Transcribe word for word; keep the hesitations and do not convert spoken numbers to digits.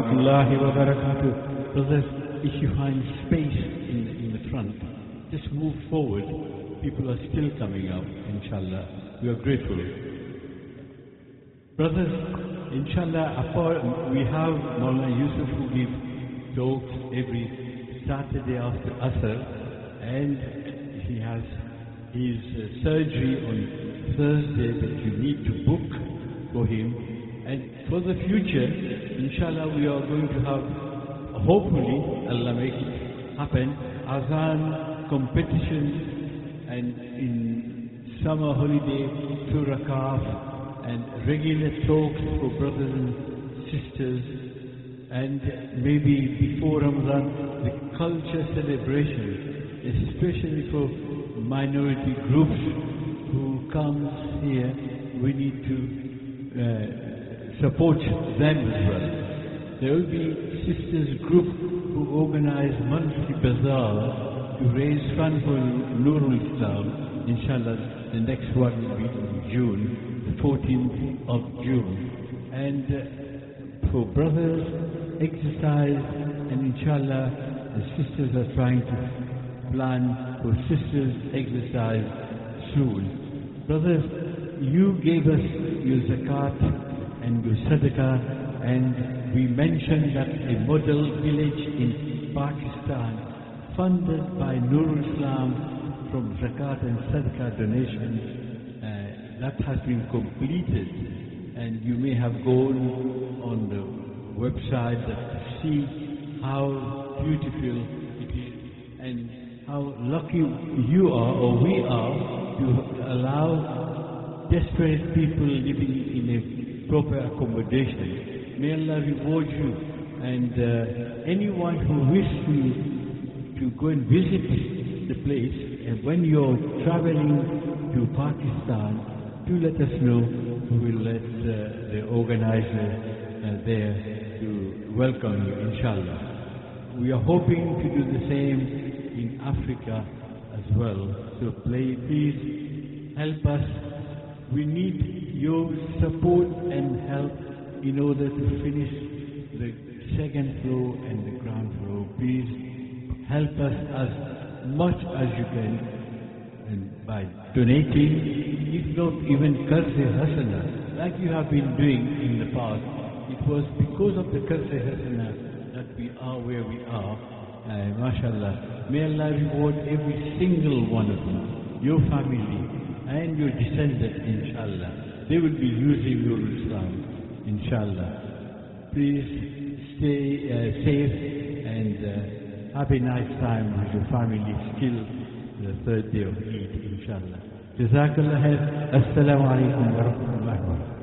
rahmatullahi wa barakatuh. Brothers, if you find space in, in the front, just move forward. People are still coming up, inshallah. We are grateful. Brothers, inshallah, apart, we have Maulana Yusuf who gives talks every Saturday after Asr, and he has his uh, surgery on Thursday that you need to book for him. And for the future, inshallah, we are going to have, hopefully, Allah make it happen, Azan competitions, and in summer holiday, Surah Kaf, and regular talks for brothers and sisters, and maybe before Ramadan, the culture celebration, especially for minority groups who come here. We need to uh, support them as well. There will be sisters group who organize monthly bazaar to raise funds for Nurul Islam. Inshallah, the next one will be in June, the fourteenth of June. And uh, for brothers, exercise, and inshallah, the sisters are trying to plan for sisters exercise soon. Brothers, you gave us your zakat and your sadaqah, and we mentioned that a model village in Pakistan funded by Nurul Islam from zakat and sadaqah donations, uh, that has been completed, and you may have gone on the website to see how beautiful it is and how lucky you are or we are to allow desperate people living in a proper accommodation. May Allah reward you, and uh, anyone who wishes to to go and visit the place, and when you're traveling to Pakistan, do let us know. We will let uh, the organizer uh, there to welcome you, inshallah. We are hoping to do the same in Africa as well. So please, please help us. We need your support and help in order to finish the second floor and the ground floor. Please help us as much as you can, and by donating, if not even Qarz-e Hasana, like you have been doing in the past. It was because of the Qarz-e Hasana that we are where we are. Uh, MashaAllah. May Allah reward every single one of you, your family and your descendants, inshallah. They will be using your Islam, inshallah. Please stay uh, safe and uh, have a nice time with your family till the third day of Eid, inshallah. Jazakallah khair. Assalamu alaikum wa rahmatullahi wa barakatuh.